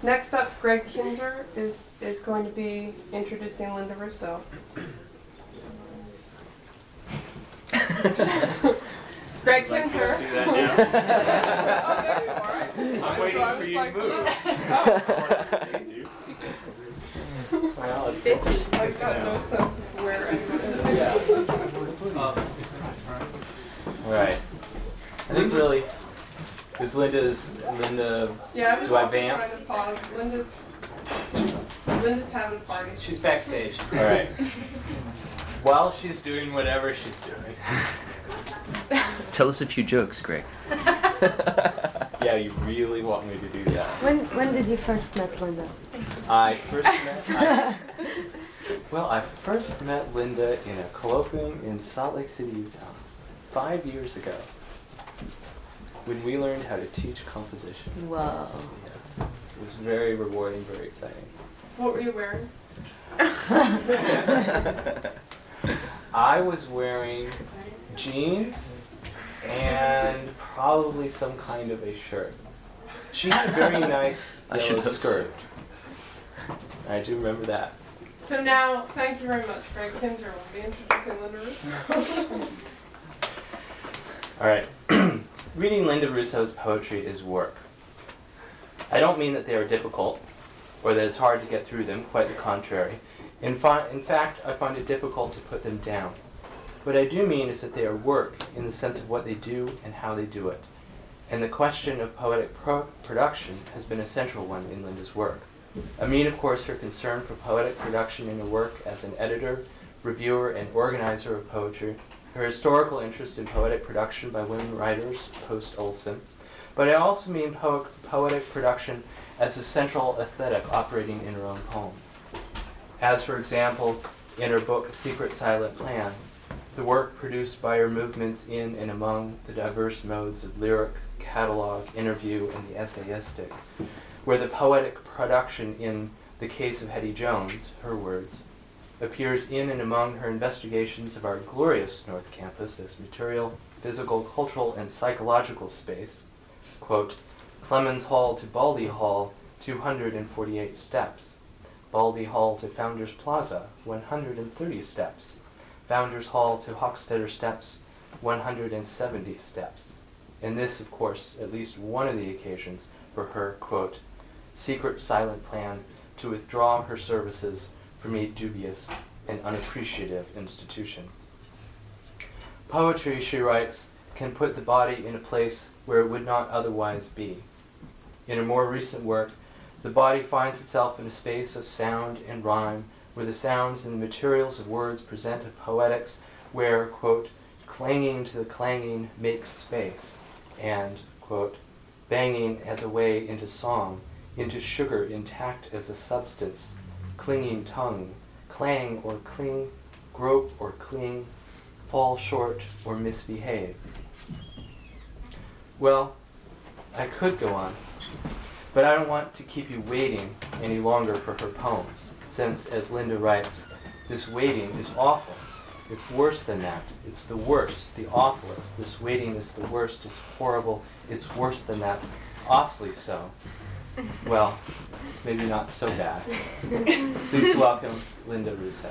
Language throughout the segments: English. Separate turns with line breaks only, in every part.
Next up, Greg Kinzer is going to be introducing Linda Russo. Greg Kinzer.
Do that now.
Oh, there you are.
I'm waiting for you to move.
Well, it's
Vicky. I've got no sense of where anyone is.
Right. I think really, because Linda,
Yeah, I was
do I
also
vamp?
trying to pause. Linda's having a party.
She's backstage. All right. While she's doing whatever she's doing.
Tell us a few jokes, Greg.
Yeah, you really want me to do that.
When did you first met Linda?
I first met Linda in a colloquium in Salt Lake City, Utah, 5 years ago, when we learned how to teach composition.
Whoa.
Yes, it was very rewarding, very exciting.
What were you wearing?
I was wearing jeans and probably some kind of a shirt. She had a very nice yellow skirt. I do remember that.
So now, thank you very much. Greg Kinzer will be introducing Linda Russo.
All right. Reading Linda Russo's poetry is work. I don't mean that they are difficult or that it's hard to get through them, quite the contrary. In fact, I find it difficult to put them down. What I do mean is that they are work in the sense of what they do and how they do it. And the question of poetic production has been a central one in Linda's work. I mean, of course, her concern for poetic production in her work as an editor, reviewer, and organizer of poetry, her historical interest in poetic production by women writers post-Olson, but I also mean poetic production as a central aesthetic operating in her own poems. As, for example, in her book Secret Silent Plan, the work produced by her movements in and among the diverse modes of lyric, catalog, interview, and the essayistic, where the poetic production in the case of Hetty Jones, her words, appears in and among her investigations of our glorious North Campus as material, physical, cultural, and psychological space. Quote, Clemens Hall to Baldy Hall, 248 steps. Baldy Hall to Founders Plaza, 130 steps. Founders Hall to Hochstetter Steps, 170 steps. And this, of course, at least one of the occasions for her, quote, secret silent plan to withdraw her services from a dubious and unappreciative institution. Poetry, she writes, can put the body in a place where it would not otherwise be. In her more recent work, the body finds itself in a space of sound and rhyme, where the sounds and the materials of words present a poetics where, quote, clanging to the clanging makes space, and, quote, banging as a way into song, into sugar intact as a substance, clinging tongue, clang or cling, grope or cling, fall short or misbehave. Well, I could go on, but I don't want to keep you waiting any longer for her poems, since, as Linda writes, this waiting is awful. It's worse than that. It's the worst, the awfulest. This waiting is the worst, it's horrible, it's worse than that, awfully so. Well, maybe not so bad. Please welcome Linda Russo.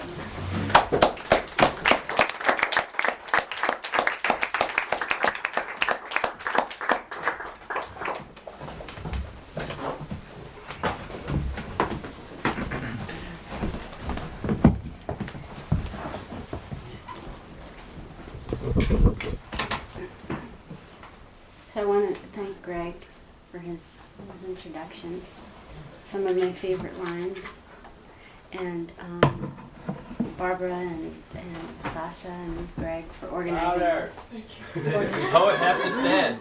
So I want to thank Greg for his introduction. Some of my favorite lines, and Barbara and Sasha and Greg for organizing this.
The poet has to stand.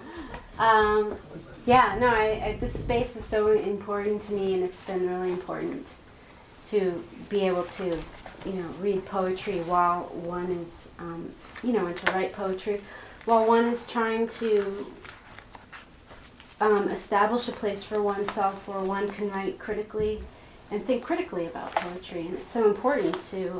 This space is so important to me, and it's been really important to be able to, read poetry while one is, and to write poetry, while one is trying to establish a place for oneself where one can write critically and think critically about poetry. And it's so important to,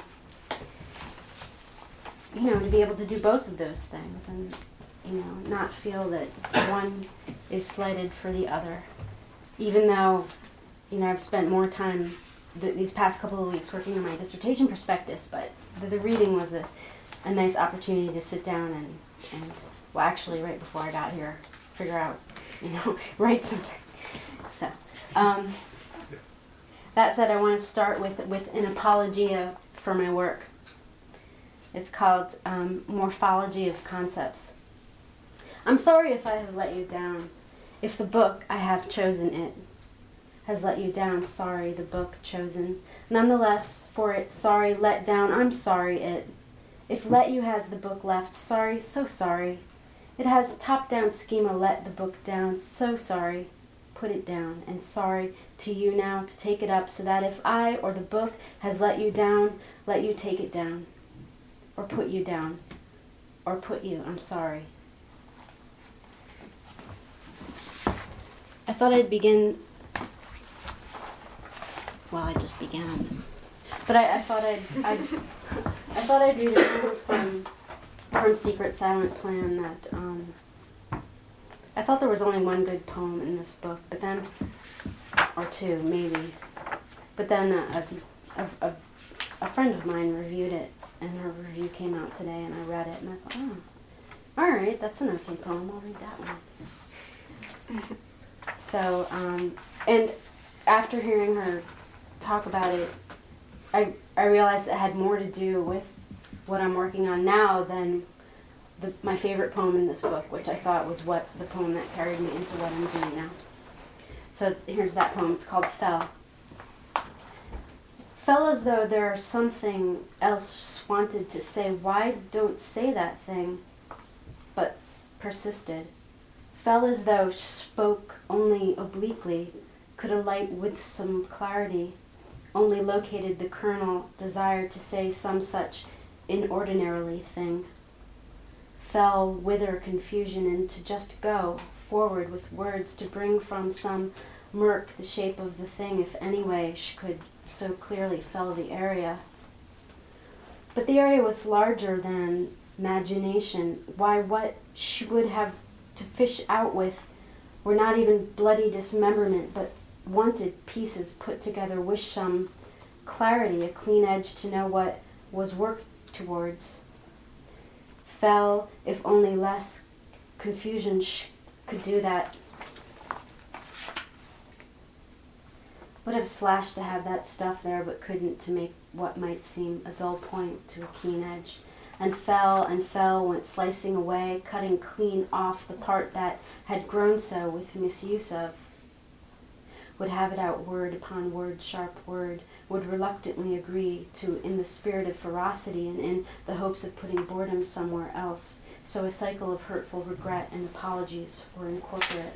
to be able to do both of those things and, not feel that one is slighted for the other. Even though I've spent more time these past couple of weeks working on my dissertation prospectus, but the reading was a nice opportunity to sit down and well, actually right before I got here, figure out, write something. So, that said, I want to start with an apologia for my work. It's called Morphology of Concepts. I'm sorry if I have let you down. If the book, I have chosen it, has let you down, sorry, the book chosen. Nonetheless, for it, sorry, let down, I'm sorry it. If let you has the book left, sorry, so sorry. It has top-down schema, let the book down, so sorry. Put it down, and sorry to you now to take it up, so that if I or the book has let you down, let you take it down. Or put you down. Or put you, I'm sorry. I thought I'd begin. Well, I just began. But I thought I'd read a quote from Secret Silent Plan that I thought there was only one good poem in this book, but then, or two maybe, but then a friend of mine reviewed it, and her review came out today, and I read it, and I thought, oh, all right, that's an okay poem. I'll read that one. So, and after hearing her talk about it, I realized it had more to do with what I'm working on now than my favorite poem in this book, which I thought was the poem that carried me into what I'm doing now. So here's that poem. It's called Fell. Fell as though there something else wanted to say, why don't say that thing, but persisted. Fell as though spoke only obliquely, could alight with some clarity, only located the kernel desire to say some such inordinarily thing. Fell wither confusion and to just go forward with words to bring from some murk the shape of the thing, if anyway she could so clearly fell the area. But the area was larger than imagination. Why, what she would have to fish out with were not even bloody dismemberment, but wanted pieces put together with some clarity, a clean edge to know what was worked towards. Fell, if only less confusion could do that. Would have slashed to have that stuff there, but couldn't to make what might seem a dull point to a keen edge. And fell, went slicing away, cutting clean off the part that had grown so with misuse of. Would have it out word upon word, sharp word, would reluctantly agree to in the spirit of ferocity and in the hopes of putting boredom somewhere else, so a cycle of hurtful regret and apologies were incorporate.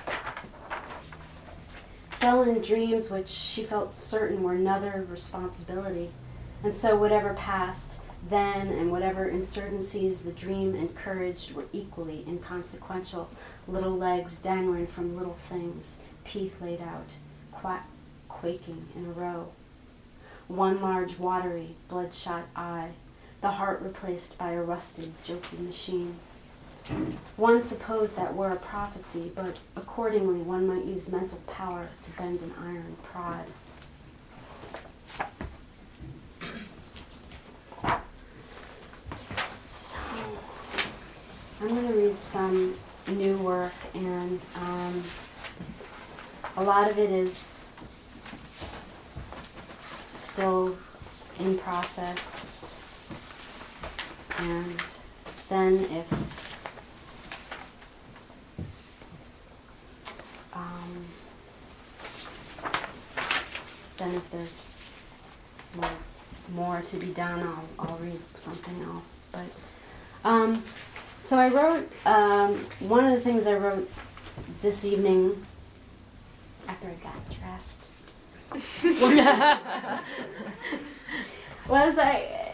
Fell in dreams which she felt certain were another responsibility, and so whatever passed then and whatever insurgencies the dream encouraged were equally inconsequential, little legs dangling from little things, teeth laid out, quaking in a row. One large, watery, bloodshot eye, the heart replaced by a rusted, jilted machine. One supposed that were a prophecy, but accordingly one might use mental power to bend an iron prod. So, I'm going to read some new work, and a lot of it is still in process, and then if there's more to be done, I'll read something else. But so I wrote one of the things I wrote this evening after I got dressed was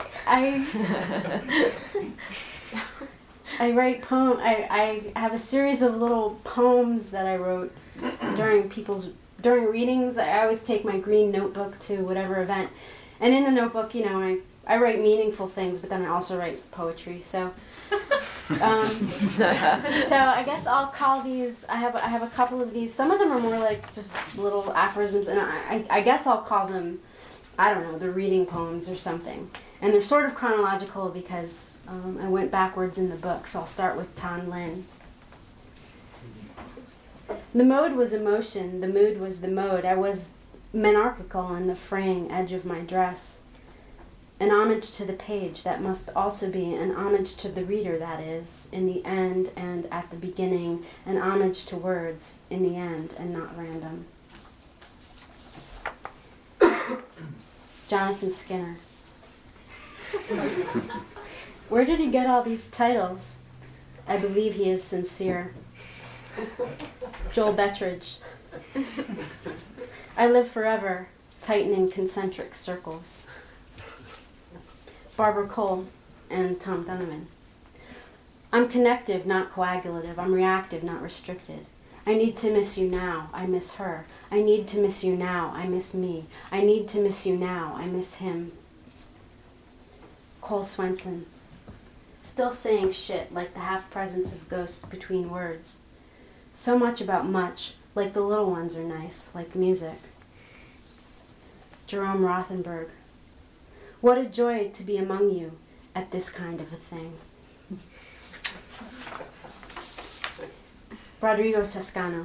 I write poem. I have a series of little poems that I wrote during readings. I always take my green notebook to whatever event, and in the notebook, I write meaningful things, but then I also write poetry. So So I guess I'll call these. I have a couple of these. Some of them are more like just little aphorisms, and I guess I'll call them, I don't know, the reading poems or something. And they're sort of chronological because I went backwards in the book. So I'll start with Tan Lin. The mode was emotion. The mood was the mode. I was monarchical in the fraying edge of my dress. An homage to the page that must also be an homage to the reader, that is, in the end and at the beginning, an homage to words in the end and not random. Jonathan Skinner. Where did he get all these titles? I believe he is sincere. Joel Bettridge. I live forever, tightening concentric circles. Barbara Cole and Tom Donovan. I'm connective, not coagulative. I'm reactive, not restricted. I need to miss you now. I miss her. I need to miss you now. I miss me. I need to miss you now. I miss him. Cole Swenson. Still saying shit like the half-presence of ghosts between words. So much about much, like the little ones are nice, like music. Jerome Rothenberg. What a joy to be among you at this kind of a thing. Rodrigo Toscano.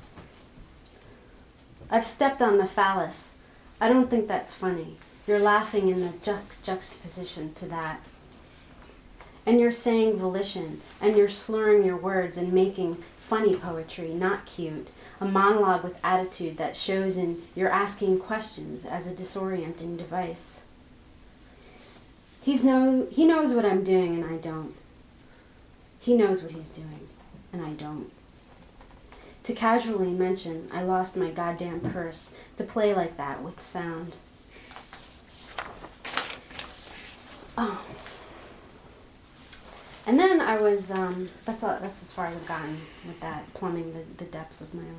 I've stepped on the phallus. I don't think that's funny. You're laughing in the juxtaposition to that. And you're saying volition, and you're slurring your words and making funny poetry, not cute. A monologue with attitude that shows in you're asking questions as a disorienting device. He knows what I'm doing and I don't. He knows what he's doing and I don't. To casually mention I lost my goddamn purse, to play like that with sound. Oh. And then I was, that's as far as I've gotten with that, plumbing the depths of my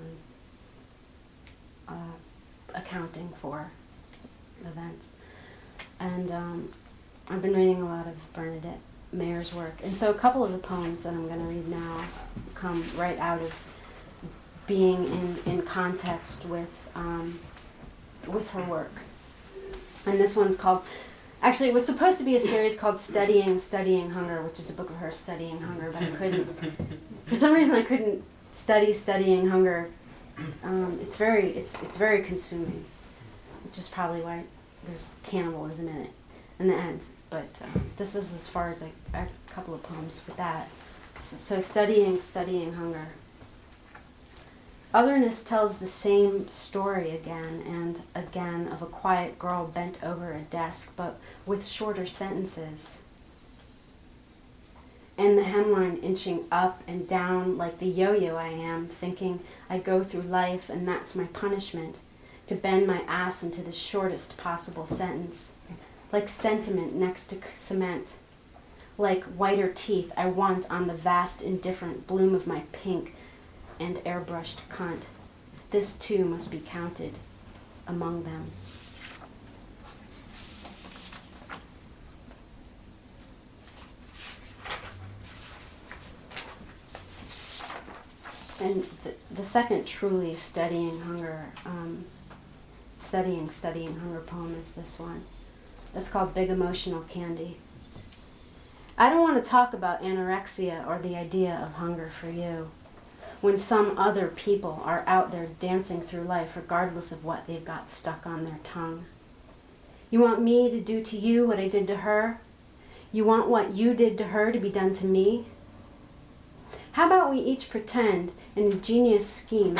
own accounting for events. And I've been reading a lot of Bernadette Mayer's work. And so a couple of the poems that I'm going to read now come right out of being in context with her work. And this one's called, actually it was supposed to be a series called Studying Hunger, which is a book of her studying hunger, but I couldn't, for some reason I couldn't studying hunger. It's very consuming, which is probably why there's cannibalism in it in the end. But this is as far as I have a couple of poems with that. So studying hunger. Otherness tells the same story again and again of a quiet girl bent over a desk, but with shorter sentences. And the hemline inching up and down like the yo-yo I am, thinking I go through life and that's my punishment, to bend my ass into the shortest possible sentence, like sentiment next to cement, like whiter teeth I want on the vast indifferent bloom of my pink and airbrushed cunt. This too must be counted among them. And the second truly studying hunger poem is this one. It's called Big Emotional Candy. I don't want to talk about anorexia or the idea of hunger for you, when some other people are out there dancing through life regardless of what they've got stuck on their tongue. You want me to do to you what I did to her? You want what you did to her to be done to me? How about we each pretend an ingenious scheme?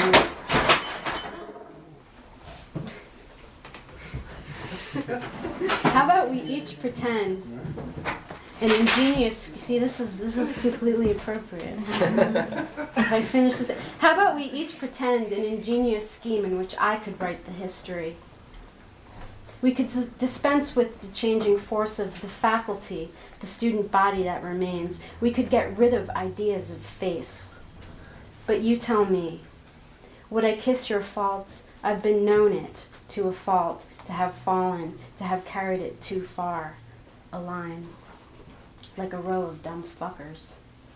How about we each pretend an ingenious, see this is completely appropriate. If I finish this, how about we each pretend an ingenious scheme in which I could write the history? We could dispense with the changing force of the faculty, the student body that remains. We could get rid of ideas of face. But you tell me, would I kiss your faults? I've been known it to a fault, to have fallen, to have carried it too far. A line. Like a row of dumb fuckers.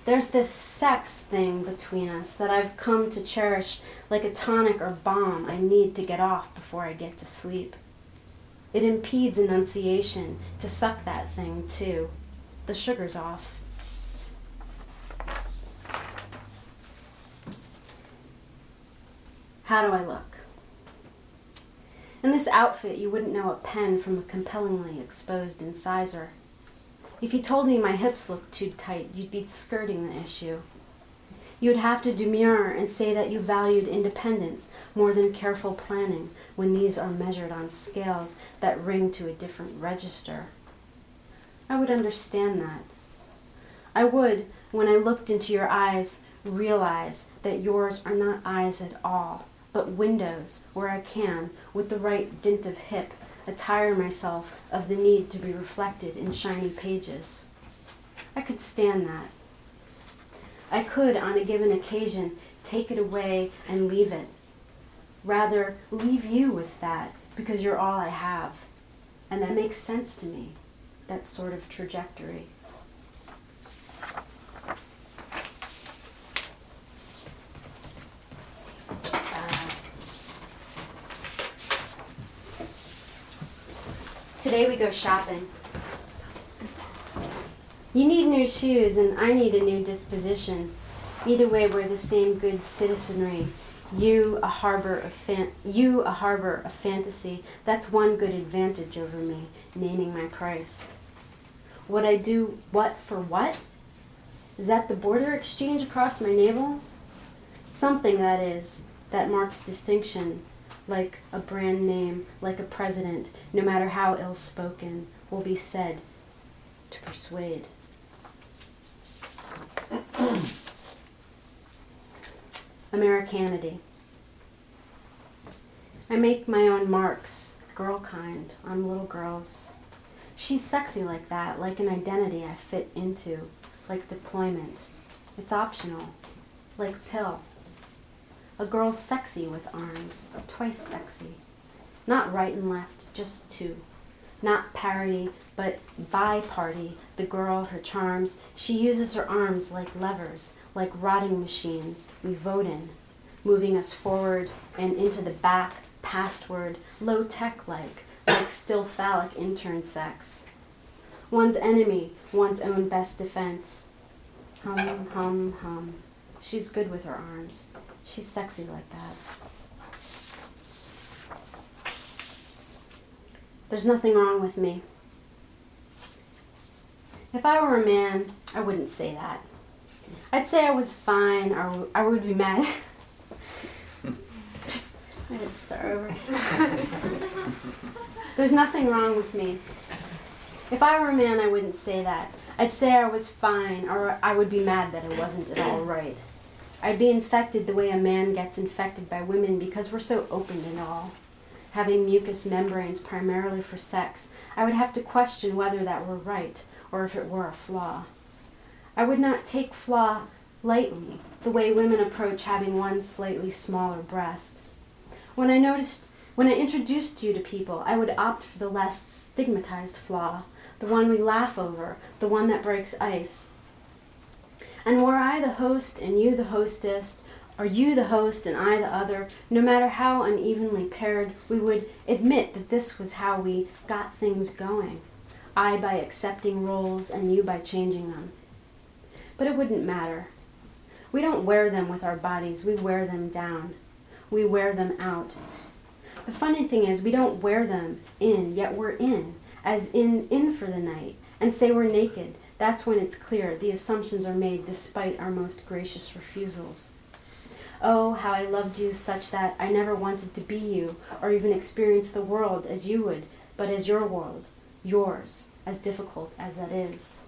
There's this sex thing between us that I've come to cherish like a tonic or balm I need to get off before I get to sleep. It impedes enunciation to suck that thing, too. The sugar's off. How do I look? In this outfit, you wouldn't know a pen from a compellingly exposed incisor. If you told me my hips looked too tight, you'd be skirting the issue. You'd have to demur and say that you valued independence more than careful planning when these are measured on scales that ring to a different register. I would understand that. I would, when I looked into your eyes, realize that yours are not eyes at all, but windows where I can, with the right dint of hip, attire myself of the need to be reflected in shiny pages. I could stand that. I could, on a given occasion, take it away and leave it. Rather, leave you with that, because you're all I have. And that makes sense to me, that sort of trajectory. Today we go shopping. You need new shoes and I need a new disposition. Either way, we're the same good citizenry. You a harbor of fantasy. That's one good advantage over me, naming my price. Would I do what for what? Is that the border exchange across my navel? Something, that is, that marks distinction, like a brand name, like a president, no matter how ill-spoken, will be said to persuade. Americanity. I make my own marks, girl kind, on little girls. She's sexy like that, like an identity I fit into, like deployment. It's optional, like pill. A girl's sexy with arms, twice sexy. Not right and left, just two. Not parody, but bi-party, the girl, her charms. She uses her arms like levers, like rotting machines we vote in, moving us forward and into the back, pastward, low-tech like still phallic intern sex. One's enemy, one's own best defense. Hum, hum, hum. She's good with her arms. She's sexy like that. There's nothing wrong with me. If I were a man, I wouldn't say that. I'd say I was fine, or I would be mad. I had to start over. There's nothing wrong with me. If I were a man, I wouldn't say that. I'd say I was fine, or I would be mad that it wasn't at all right. I'd be infected the way a man gets infected by women because we're so open and all. Having mucous membranes primarily for sex, I would have to question whether that were right or if it were a flaw. I would not take flaw lightly, the way women approach having one slightly smaller breast. When I introduced you to people, I would opt for the less stigmatized flaw, the one we laugh over, the one that breaks ice. And were I the host and you the hostess, or you the host and I the other, no matter how unevenly paired, we would admit that this was how we got things going. I by accepting roles and you by changing them. But it wouldn't matter. We don't wear them with our bodies, we wear them down. We wear them out. The funny thing is, we don't wear them in, yet we're in, as in for the night, and say we're naked. That's when it's clear the assumptions are made despite our most gracious refusals. Oh, how I loved you such that I never wanted to be you, or even experience the world as you would, but as your world, yours, as difficult as that is.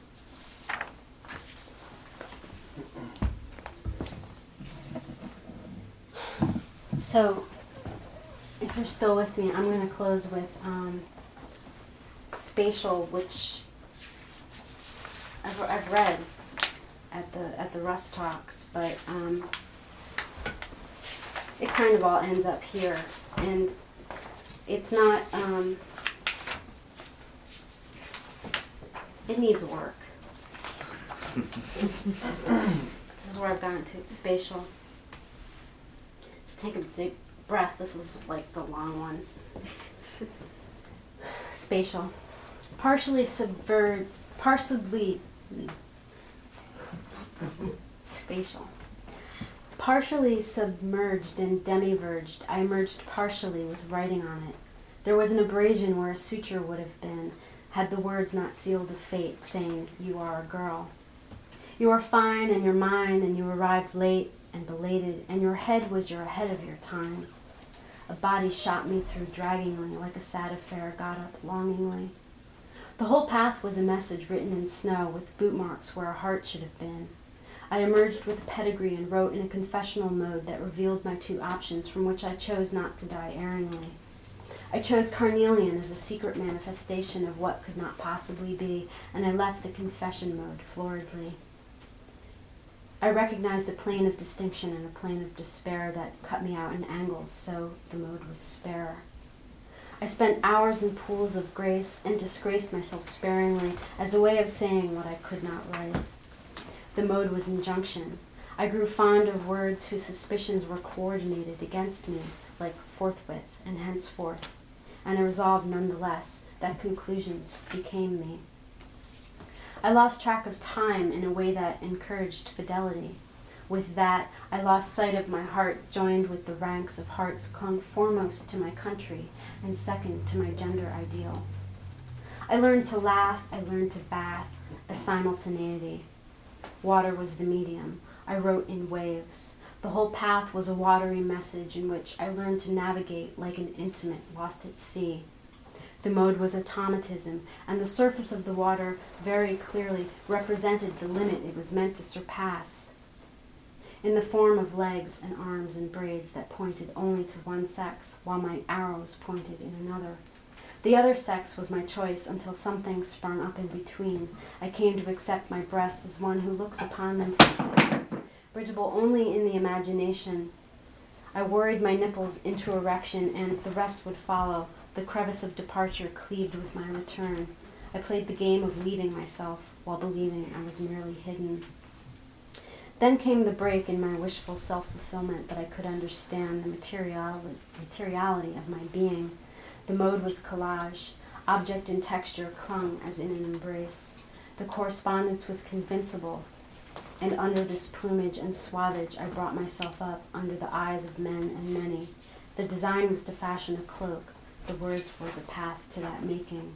So, if you're still with me, I'm going to close with Spatial, which I've read at the Rust Talks, but it kind of all ends up here, and it's not. It needs work. This is where I've gotten to. It's spatial. Just take a deep breath. This is like the long one. Spatial. Partially spatial. Partially submerged and demi-verged, I emerged partially with writing on it. There was an abrasion where a suture would have been, had the words not sealed of fate, saying, "You are a girl. You are fine and you're mine, and you arrived late and belated, and your head was you're ahead of your time." A body shot me through draggingly, like a sad affair got up longingly. The whole path was a message written in snow, with boot marks where a heart should have been. I emerged with a pedigree and wrote in a confessional mode that revealed my two options, from which I chose not to die erringly. I chose carnelian as a secret manifestation of what could not possibly be, and I left the confession mode floridly. I recognized a plane of distinction and a plane of despair that cut me out in angles, so the mode was spare. I spent hours in pools of grace and disgraced myself sparingly as a way of saying what I could not write. The mode was injunction. I grew fond of words whose suspicions were coordinated against me, like forthwith and henceforth, and I resolved nonetheless that conclusions became me. I lost track of time in a way that encouraged fidelity. With that, I lost sight of my heart, joined with the ranks of hearts clung foremost to my country and second to my gender ideal. I learned to laugh, I learned to bath, a simultaneity. Water was the medium. I wrote in waves. The whole path was a watery message in which I learned to navigate like an intimate lost at sea. The mode was automatism, and the surface of the water very clearly represented the limit it was meant to surpass, in the form of legs and arms and braids that pointed only to one sex, while my arrows pointed in another. The other sex was my choice until something sprung up in between. I came to accept my breasts as one who looks upon them from a distance, bridgeable only in the imagination. I worried my nipples into erection, and the rest would follow. The crevice of departure cleaved with my return. I played the game of leaving myself while believing I was merely hidden. Then came the break in my wishful self-fulfillment that I could understand the materiality of my being. The mode was collage. Object and texture clung as in an embrace. The correspondence was convincible, and under this plumage and swathage I brought myself up under the eyes of men and many. The design was to fashion a cloak. The words were the path to that making.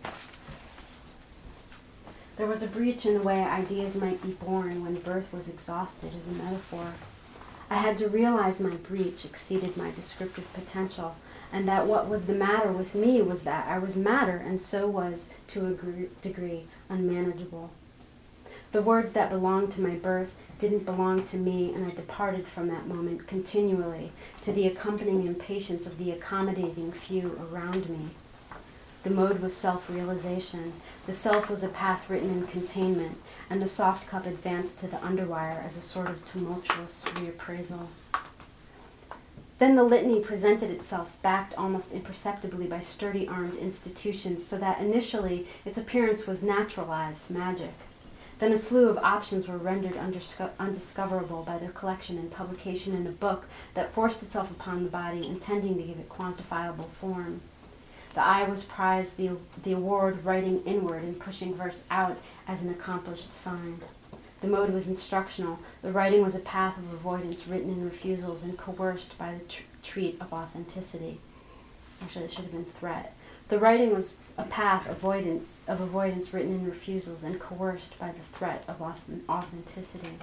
There was a breach in the way ideas might be born when birth was exhausted as a metaphor. I had to realize my breach exceeded my descriptive potential, and that what was the matter with me was that I was matter, and so was, to a degree, unmanageable. The words that belonged to my birth didn't belong to me, and I departed from that moment continually to the accompanying impatience of the accommodating few around me. The mode was self-realization. The self was a path written in containment, and the soft cup advanced to the underwire as a sort of tumultuous reappraisal. Then the litany presented itself, backed almost imperceptibly by sturdy armed institutions, so that initially its appearance was naturalized magic. Then a slew of options were rendered undiscoverable by their collection and publication in a book that forced itself upon the body, intending to give it quantifiable form. The eye was prized, the award writing inward and pushing verse out as an accomplished sign. The mode was instructional. The writing was a path of avoidance written in refusals and coerced by the treat of authenticity. Actually, this should have been threat. The writing was a path of avoidance written in refusals and coerced by the threat of authenticity.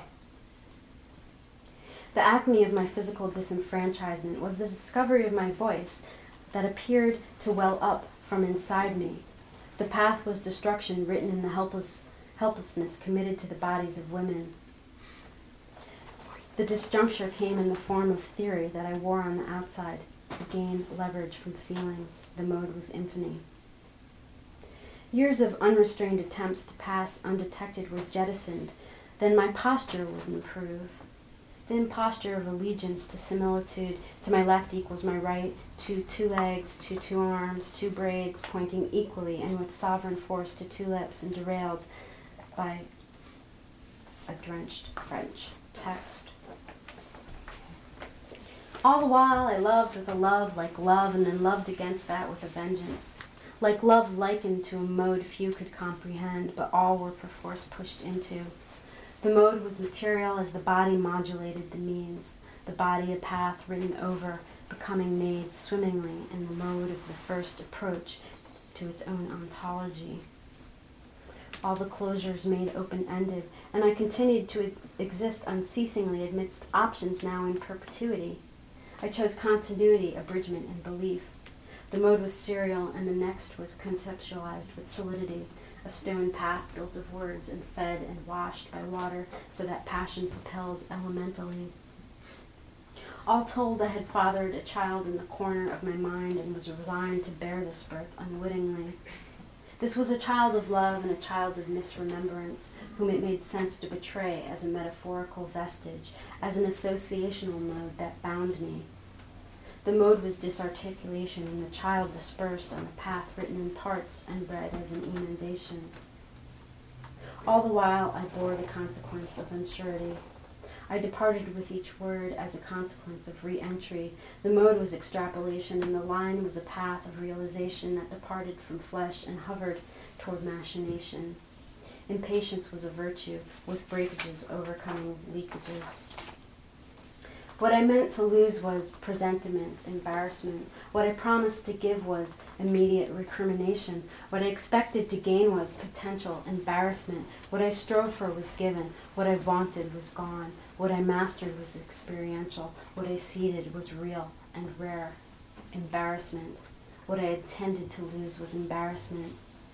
The acme of my physical disenfranchisement was the discovery of my voice that appeared to well up from inside me. The path was destruction written in the helplessness committed to the bodies of women. The disjuncture came in the form of theory that I wore on the outside to gain leverage from feelings. The mode was infamy. Years of unrestrained attempts to pass undetected were jettisoned. Then my posture would improve. The imposture of allegiance to similitude. To my left equals my right, to 2 legs, to 2 arms, 2 braids, pointing equally and with sovereign force to 2 lips, and derailed by a drenched French text. All the while I loved with a love like love, and then loved against that with a vengeance. Like love likened to a mode few could comprehend, but all were perforce pushed into. The mode was material as the body modulated the means, the body a path written over, becoming made swimmingly in the mode of the first approach to its own ontology. All the closures made open-ended, and I continued to exist unceasingly amidst options now in perpetuity. I chose continuity, abridgment, and belief. The mode was serial, and the next was conceptualized with solidity, a stone path built of words and fed and washed by water so that passion propelled elementally. All told, I had fathered a child in the corner of my mind and was resigned to bear this birth unwittingly. This was a child of love and a child of misremembrance, whom it made sense to betray as a metaphorical vestige, as an associational mode that bound me. The mode was disarticulation, and the child dispersed on a path written in parts and read as an emendation. All the while I bore the consequence of unsurety. I departed with each word as a consequence of re-entry. The mode was extrapolation, and the line was a path of realization that departed from flesh and hovered toward machination. Impatience was a virtue, with breakages overcoming leakages. What I meant to lose was presentiment, embarrassment. What I promised to give was immediate recrimination. What I expected to gain was potential embarrassment. What I strove for was given. What I vaunted was gone. What I mastered was experiential. What I seeded was real and rare. Embarrassment. What I intended to lose was embarrassment.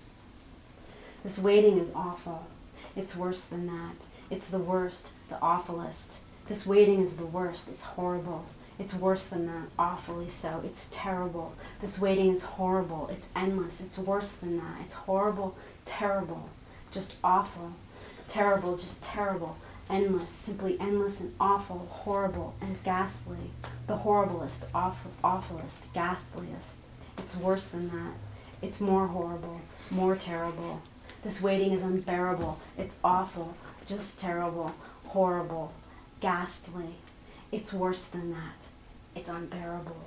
This waiting is awful. It's worse than that. It's the worst, the awfulest. This waiting is the worst. It's horrible. It's worse than that. Awfully so. It's terrible. This waiting is horrible. It's endless. It's worse than that. It's horrible, terrible, just awful, terrible, just terrible, endless, simply endless and awful, horrible and ghastly. The horriblest, awfulest, ghastliest. It's worse than that. It's more horrible, more terrible. This waiting is unbearable. It's awful, just terrible, horrible, ghastly. It's worse than that. It's unbearable.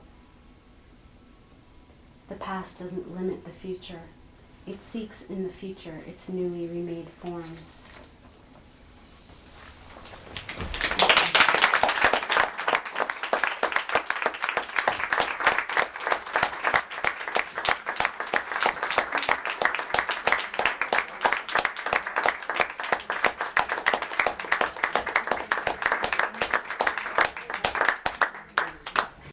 The past doesn't limit the future. It seeks in the future its newly remade forms.